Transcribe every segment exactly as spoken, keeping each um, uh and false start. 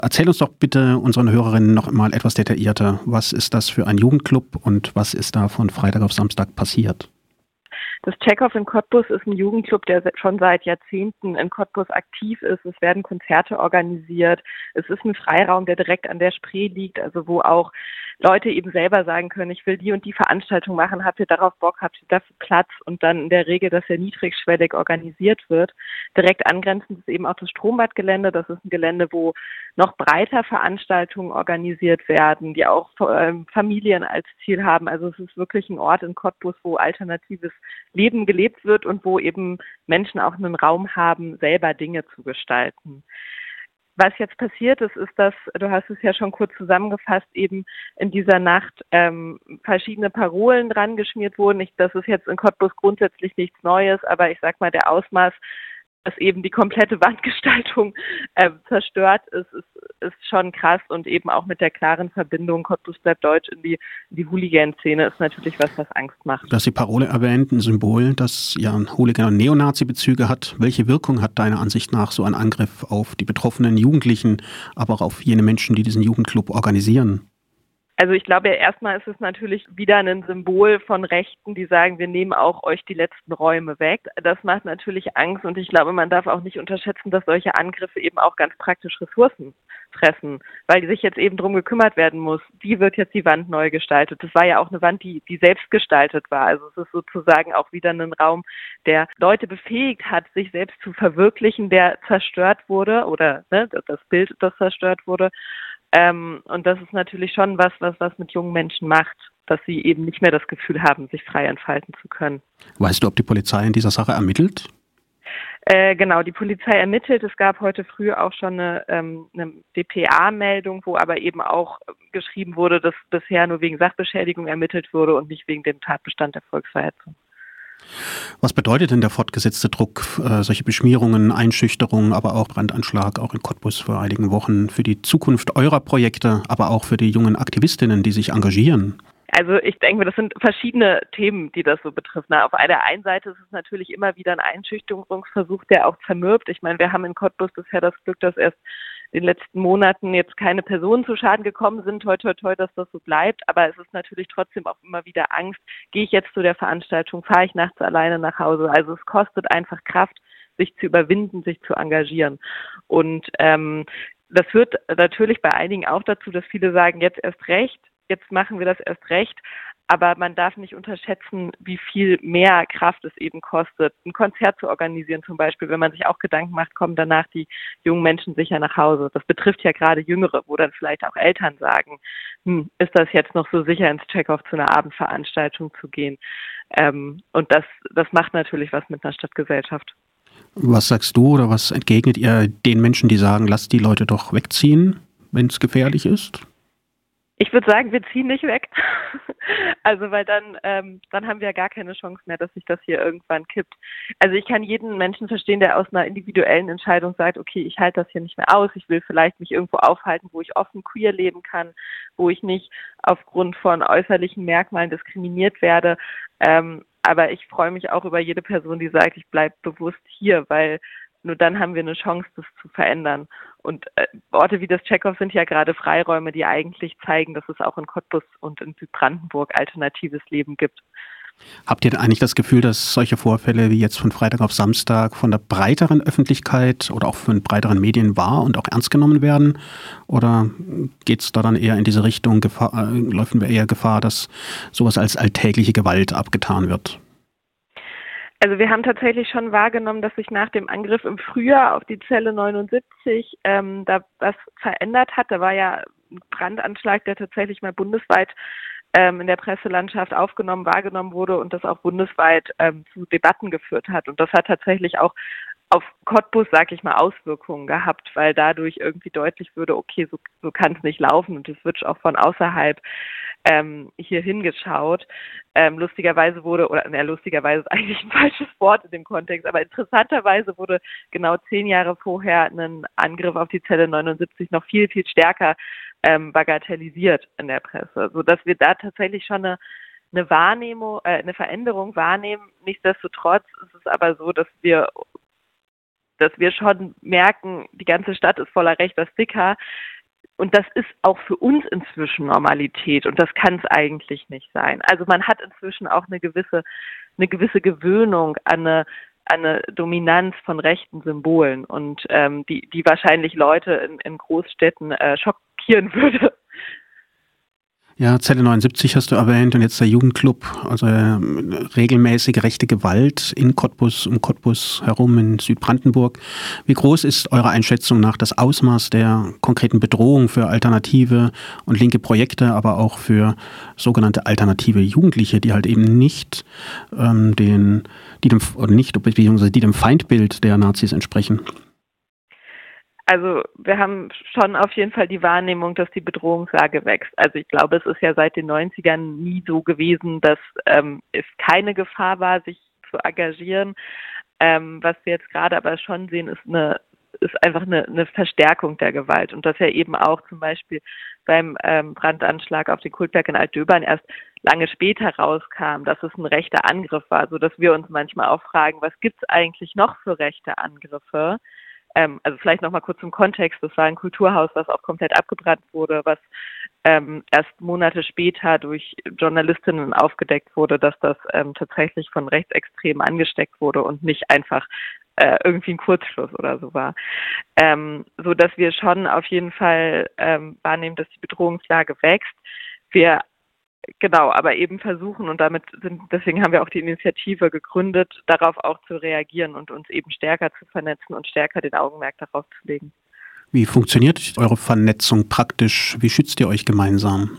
Erzähl uns doch bitte unseren Hörerinnen noch mal etwas detaillierter. Was ist das für ein Jugendclub und was ist da von Freitag auf Samstag passiert? Das Checkhoff in Cottbus ist ein Jugendclub, der schon seit Jahrzehnten in Cottbus aktiv ist. Es werden Konzerte organisiert. Es ist ein Freiraum, der direkt an der Spree liegt, also wo auch Leute eben selber sagen können, ich will die und die Veranstaltung machen, habt ihr darauf Bock, habt ihr dafür Platz? Und dann in der Regel, dass er niedrigschwellig organisiert wird. Direkt angrenzend ist eben auch das Strombadgelände. Das ist ein Gelände, wo noch breiter Veranstaltungen organisiert werden, die auch ähm, Familien als Ziel haben. Also es ist wirklich ein Ort in Cottbus, wo alternatives Leben gelebt wird und wo eben Menschen auch einen Raum haben, selber Dinge zu gestalten. Was jetzt passiert ist, ist, dass, du hast es ja schon kurz zusammengefasst, eben in dieser Nacht ähm, verschiedene Parolen dran geschmiert wurden. Ich, das ist jetzt in Cottbus grundsätzlich nichts Neues, aber ich sag mal, der Ausmaß, dass eben die komplette Wandgestaltung äh, zerstört ist, ist, ist schon krass und eben auch mit der klaren Verbindung Cottbus bleibt deutsch in die, in die Hooligan-Szene ist natürlich was, was Angst macht. Du hast die Parole erwähnt, ein Symbol, das ja Hooligan- und Neonazi-Bezüge hat. Welche Wirkung hat deiner Ansicht nach so ein Angriff auf die betroffenen Jugendlichen, aber auch auf jene Menschen, die diesen Jugendclub organisieren? Also ich glaube, erstmal ist es natürlich wieder ein Symbol von Rechten, die sagen, wir nehmen auch euch die letzten Räume weg. Das macht natürlich Angst und ich glaube, man darf auch nicht unterschätzen, dass solche Angriffe eben auch ganz praktisch Ressourcen fressen, weil sich jetzt eben drum gekümmert werden muss, wie wird jetzt die Wand neu gestaltet. Das war ja auch eine Wand, die, die selbst gestaltet war. Also es ist sozusagen auch wieder ein Raum, der Leute befähigt hat, sich selbst zu verwirklichen, der zerstört wurde oder ne, das Bild, das zerstört wurde. Ähm, und das ist natürlich schon was, was was mit jungen Menschen macht, dass sie eben nicht mehr das Gefühl haben, sich frei entfalten zu können. Weißt du, ob die Polizei in dieser Sache ermittelt? Äh, genau, die Polizei ermittelt. Es gab heute früh auch schon eine, ähm, eine D P A-Meldung, wo aber eben auch geschrieben wurde, dass bisher nur wegen Sachbeschädigung ermittelt wurde und nicht wegen dem Tatbestand der Volksverhetzung. Was bedeutet denn der fortgesetzte Druck, äh, solche Beschmierungen, Einschüchterungen, aber auch Brandanschlag, auch in Cottbus vor einigen Wochen, für die Zukunft eurer Projekte, aber auch für die jungen Aktivistinnen, die sich engagieren? Also ich denke, das sind verschiedene Themen, die das so betrifft. Na, auf der einen Seite ist es natürlich immer wieder ein Einschüchterungsversuch, der auch zermürbt. Ich meine, wir haben in Cottbus bisher das Glück, dass erst in den letzten Monaten jetzt keine Personen zu Schaden gekommen sind. Toi, toi, toi, dass das so bleibt. Aber es ist natürlich trotzdem auch immer wieder Angst. Gehe ich jetzt zu der Veranstaltung? Fahre ich nachts alleine nach Hause? Also es kostet einfach Kraft, sich zu überwinden, sich zu engagieren. Und ähm, das führt natürlich bei einigen auch dazu, dass viele sagen, jetzt erst recht. Jetzt machen wir das erst recht, aber man darf nicht unterschätzen, wie viel mehr Kraft es eben kostet, ein Konzert zu organisieren zum Beispiel, wenn man sich auch Gedanken macht, kommen danach die jungen Menschen sicher nach Hause. Das betrifft ja gerade Jüngere, wo dann vielleicht auch Eltern sagen, hm, ist das jetzt noch so sicher, ins Checkhoff zu einer Abendveranstaltung zu gehen? Ähm, und das, das macht natürlich was mit einer Stadtgesellschaft. Was sagst du oder was entgegnet ihr den Menschen, die sagen, lasst die Leute doch wegziehen, wenn es gefährlich ist? Ich würde sagen, wir ziehen nicht weg. Also, weil dann, ähm, dann haben wir ja gar keine Chance mehr, dass sich das hier irgendwann kippt. Also ich kann jeden Menschen verstehen, der aus einer individuellen Entscheidung sagt, okay, ich halte das hier nicht mehr aus, ich will vielleicht mich irgendwo aufhalten, wo ich offen queer leben kann, wo ich nicht aufgrund von äußerlichen Merkmalen diskriminiert werde. Ähm, aber ich freue mich auch über jede Person, die sagt, ich bleibe bewusst hier, weil nur dann haben wir eine Chance, das zu verändern. Und äh, Orte wie das Checkhoff sind ja gerade Freiräume, die eigentlich zeigen, dass es auch in Cottbus und in Südbrandenburg alternatives Leben gibt. Habt ihr denn eigentlich das Gefühl, dass solche Vorfälle wie jetzt von Freitag auf Samstag von der breiteren Öffentlichkeit oder auch von breiteren Medien wahr und auch ernst genommen werden? Oder geht es da dann eher in diese Richtung, Gefahr, äh, läufen wir eher Gefahr, dass sowas als alltägliche Gewalt abgetan wird? Also wir haben tatsächlich schon wahrgenommen, dass sich nach dem Angriff im Frühjahr auf die Zelle neunundsiebzig ähm, da was verändert hat. Da war ja ein Brandanschlag, der tatsächlich mal bundesweit ähm, in der Presselandschaft aufgenommen, wahrgenommen wurde und das auch bundesweit ähm, zu Debatten geführt hat. Und das hat tatsächlich auch auf Cottbus, sag ich mal, Auswirkungen gehabt, weil dadurch irgendwie deutlich würde, okay, so, so kann es nicht laufen und es wird auch von außerhalb ähm, hier hingeschaut. Ähm, lustigerweise wurde, oder ne, lustigerweise ist eigentlich ein falsches Wort in dem Kontext, aber interessanterweise wurde genau zehn Jahre vorher ein Angriff auf die Zelle neunundsiebzig noch viel, viel stärker ähm, bagatellisiert in der Presse, sodass wir da tatsächlich schon eine eine Wahrnehmung, äh, eine Veränderung wahrnehmen. Nichtsdestotrotz ist es aber so, dass wir dass wir schon merken, die ganze Stadt ist voller rechter Sticker. Und das ist auch für uns inzwischen Normalität und das kann es eigentlich nicht sein. Also man hat inzwischen auch eine gewisse, eine gewisse Gewöhnung an eine, an eine Dominanz von rechten Symbolen und ähm, die, die wahrscheinlich Leute in, in Großstädten äh, schockieren würde. Ja, Zelle neunundsiebzig hast du erwähnt und jetzt der Jugendclub, also äh, regelmäßige rechte Gewalt in Cottbus, um Cottbus herum in Südbrandenburg. Wie groß ist eurer Einschätzung nach das Ausmaß der konkreten Bedrohung für alternative und linke Projekte, aber auch für sogenannte alternative Jugendliche, die halt eben nicht ähm, den, die dem oder nicht, beziehungsweise die dem Feindbild der Nazis entsprechen? Also wir haben schon auf jeden Fall die Wahrnehmung, dass die Bedrohungslage wächst. Also ich glaube, es ist ja seit den neunzigern nie so gewesen, dass ähm, es keine Gefahr war, sich zu engagieren. Ähm, was wir jetzt gerade aber schon sehen, ist eine ist einfach eine, eine Verstärkung der Gewalt. Und das ja eben auch zum Beispiel beim ähm, Brandanschlag auf den Kultberg in Altdöbern erst lange später rauskam, dass es ein rechter Angriff war, sodass wir uns manchmal auch fragen, was gibt es eigentlich noch für rechte Angriffe? Ähm, also vielleicht nochmal kurz zum Kontext, das war ein Kulturhaus, was auch komplett abgebrannt wurde, was ähm, erst Monate später durch Journalistinnen aufgedeckt wurde, dass das ähm, tatsächlich von Rechtsextremen angesteckt wurde und nicht einfach äh, irgendwie ein Kurzschluss oder so war. Ähm, so dass wir schon auf jeden Fall ähm, wahrnehmen, dass die Bedrohungslage wächst. Wir Genau, aber eben versuchen und damit sind, deswegen haben wir auch die Initiative gegründet, darauf auch zu reagieren und uns eben stärker zu vernetzen und stärker den Augenmerk darauf zu legen. Wie funktioniert eure Vernetzung praktisch? Wie schützt ihr euch gemeinsam?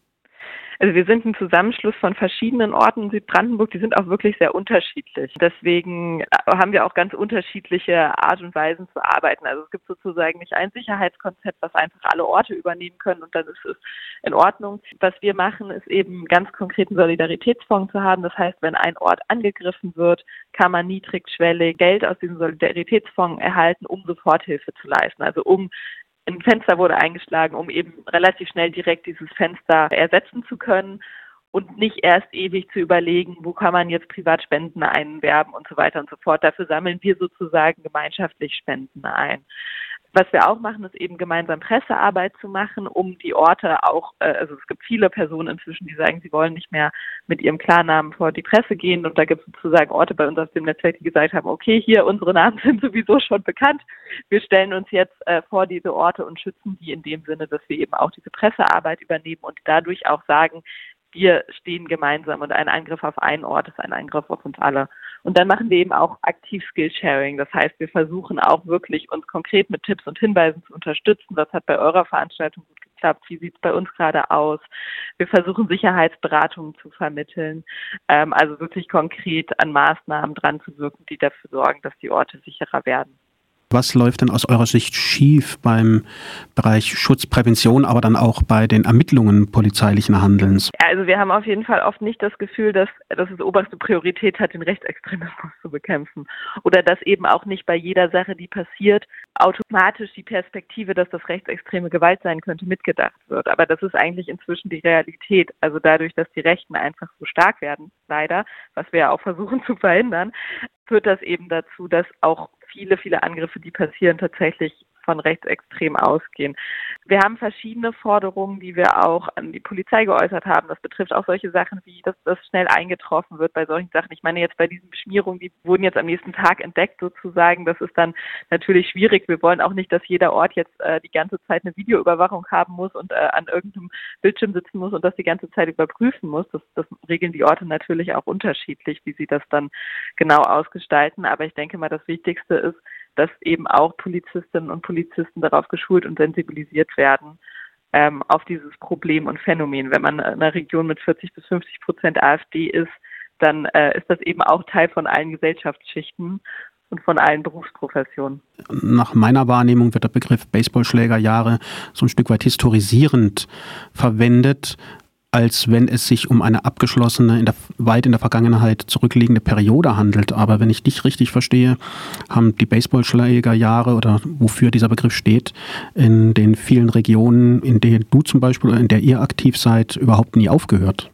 Also wir sind ein Zusammenschluss von verschiedenen Orten in Südbrandenburg, die sind auch wirklich sehr unterschiedlich. Deswegen haben wir auch ganz unterschiedliche Art und Weisen zu arbeiten. Also es gibt sozusagen nicht ein Sicherheitskonzept, was einfach alle Orte übernehmen können und dann ist es in Ordnung. Was wir machen, ist eben ganz konkreten Solidaritätsfonds zu haben. Das heißt, wenn ein Ort angegriffen wird, kann man niedrigschwellig Geld aus diesem Solidaritätsfonds erhalten, um Soforthilfe zu leisten. Also um ein Fenster wurde eingeschlagen, um eben relativ schnell direkt dieses Fenster ersetzen zu können und nicht erst ewig zu überlegen, wo kann man jetzt Privatspenden einwerben und so weiter und so fort. Dafür sammeln wir sozusagen gemeinschaftlich Spenden ein. Was wir auch machen, ist eben gemeinsam Pressearbeit zu machen, um die Orte auch, also es gibt viele Personen inzwischen, die sagen, sie wollen nicht mehr mit ihrem Klarnamen vor die Presse gehen und da gibt es sozusagen Orte bei uns aus dem Netzwerk, die gesagt haben, okay, hier, unsere Namen sind sowieso schon bekannt, wir stellen uns jetzt äh, vor diese Orte und schützen die in dem Sinne, dass wir eben auch diese Pressearbeit übernehmen und dadurch auch sagen, wir stehen gemeinsam und ein Angriff auf einen Ort ist ein Angriff auf uns alle. Und dann machen wir eben auch aktiv Skillsharing. Das heißt, wir versuchen auch wirklich uns konkret mit Tipps und Hinweisen zu unterstützen. Das hat bei eurer Veranstaltung gut geklappt. Wie sieht es bei uns gerade aus? Wir versuchen Sicherheitsberatungen zu vermitteln. Ähm, also wirklich konkret an Maßnahmen dran zu wirken, die dafür sorgen, dass die Orte sicherer werden. Was läuft denn aus eurer Sicht schief beim Bereich Schutzprävention, aber dann auch bei den Ermittlungen polizeilichen Handelns? Also wir haben auf jeden Fall oft nicht das Gefühl, dass, dass es oberste Priorität hat, den Rechtsextremismus zu bekämpfen. Oder dass eben auch nicht bei jeder Sache, die passiert, automatisch die Perspektive, dass das rechtsextreme Gewalt sein könnte, mitgedacht wird. Aber das ist eigentlich inzwischen die Realität. Also dadurch, dass die Rechten einfach so stark werden, leider, was wir ja auch versuchen zu verhindern, führt das eben dazu, dass auch viele, viele Angriffe, die passieren, tatsächlich von rechtsextrem ausgehen. Wir haben verschiedene Forderungen, die wir auch an die Polizei geäußert haben. Das betrifft auch solche Sachen wie, dass das schnell eingetroffen wird bei solchen Sachen. Ich meine jetzt bei diesen Beschmierungen, die wurden jetzt am nächsten Tag entdeckt sozusagen. Das ist dann natürlich schwierig. Wir wollen auch nicht, dass jeder Ort jetzt äh, die ganze Zeit eine Videoüberwachung haben muss und äh, an irgendeinem Bildschirm sitzen muss und das die ganze Zeit überprüfen muss. Das, das regeln die Orte natürlich auch unterschiedlich, wie sie das dann genau ausgestalten. Aber ich denke mal, das Wichtigste ist, dass eben auch Polizistinnen und Polizisten darauf geschult und sensibilisiert werden, ähm, auf dieses Problem und Phänomen. Wenn man in einer Region mit vierzig bis fünfzig Prozent AfD ist, dann äh, ist das eben auch Teil von allen Gesellschaftsschichten und von allen Berufsprofessionen. Nach meiner Wahrnehmung wird der Begriff Baseballschlägerjahre so ein Stück weit historisierend verwendet, als wenn es sich um eine abgeschlossene, in der, weit in der Vergangenheit zurückliegende Periode handelt. Aber wenn ich dich richtig verstehe, haben die Baseballschlägerjahre oder wofür dieser Begriff steht, in den vielen Regionen, in denen du zum Beispiel oder in der ihr aktiv seid, überhaupt nie aufgehört.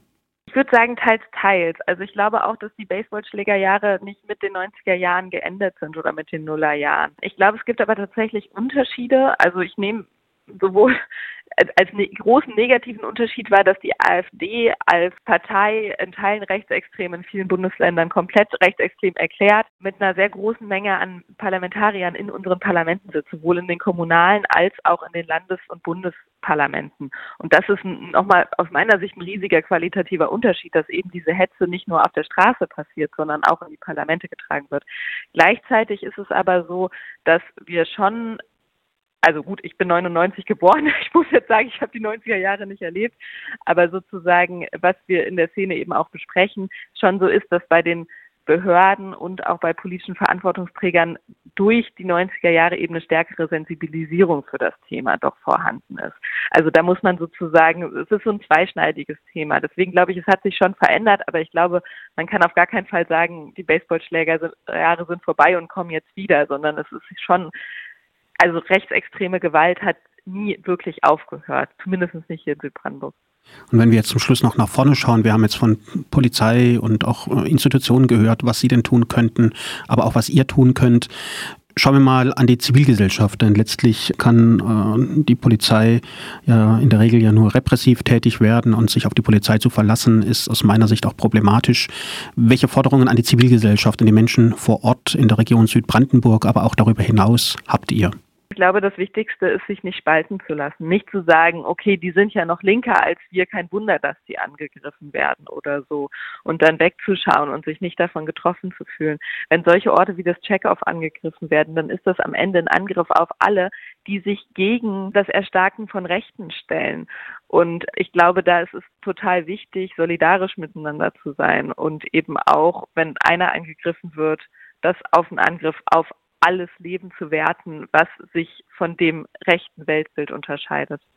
Ich würde sagen, teils, teils. Also ich glaube auch, dass die Baseballschlägerjahre nicht mit den neunziger Jahren geendet sind oder mit den Nullerjahren. Ich glaube, es gibt aber tatsächlich Unterschiede. Also ich nehme sowohl als, als ne, großen negativen Unterschied war, dass die AfD als Partei in Teilen rechtsextrem in vielen Bundesländern komplett rechtsextrem erklärt, mit einer sehr großen Menge an Parlamentariern in unseren Parlamenten sitzt, sowohl in den kommunalen als auch in den Landes- und Bundesparlamenten. Und das ist nochmal aus meiner Sicht ein riesiger qualitativer Unterschied, dass eben diese Hetze nicht nur auf der Straße passiert, sondern auch in die Parlamente getragen wird. Gleichzeitig ist es aber so, dass wir schon Also gut, ich bin neunundneunzig geboren. Ich muss jetzt sagen, ich habe die neunziger Jahre nicht erlebt. Aber sozusagen, was wir in der Szene eben auch besprechen, schon so ist, dass bei den Behörden und auch bei politischen Verantwortungsträgern durch die neunziger Jahre eben eine stärkere Sensibilisierung für das Thema doch vorhanden ist. Also da muss man sozusagen, es ist so ein zweischneidiges Thema. Deswegen glaube ich, es hat sich schon verändert, aber ich glaube, man kann auf gar keinen Fall sagen, die Baseballschlägerjahre sind vorbei und kommen jetzt wieder, sondern es ist schon Also rechtsextreme Gewalt hat nie wirklich aufgehört, zumindest nicht hier in Südbrandenburg. Und wenn wir jetzt zum Schluss noch nach vorne schauen, wir haben jetzt von Polizei und auch Institutionen gehört, was sie denn tun könnten, aber auch was ihr tun könnt. Schauen wir mal an die Zivilgesellschaft, denn letztlich kann äh, die Polizei ja in der Regel ja nur repressiv tätig werden und sich auf die Polizei zu verlassen, ist aus meiner Sicht auch problematisch. Welche Forderungen an die Zivilgesellschaft, an die Menschen vor Ort in der Region Südbrandenburg, aber auch darüber hinaus habt ihr? Ich glaube, das Wichtigste ist, sich nicht spalten zu lassen. Nicht zu sagen, okay, die sind ja noch linker als wir, kein Wunder, dass sie angegriffen werden oder so. Und dann wegzuschauen und sich nicht davon getroffen zu fühlen. Wenn solche Orte wie das Checkoff angegriffen werden, dann ist das am Ende ein Angriff auf alle, die sich gegen das Erstarken von Rechten stellen. Und ich glaube, da ist es total wichtig, solidarisch miteinander zu sein und eben auch, wenn einer angegriffen wird, das auf einen Angriff auf alles Leben zu werten, was sich von dem rechten Weltbild unterscheidet.